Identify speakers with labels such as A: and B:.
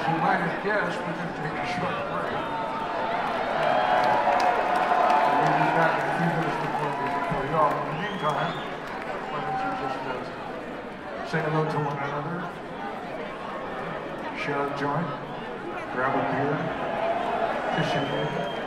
A: As you might have guessed, we're going to take a short break. We'll be back in a few minutes before y'all. In the meantime, why don't you just say hello to one another, share a joint, grab a beer, kiss your neighbor.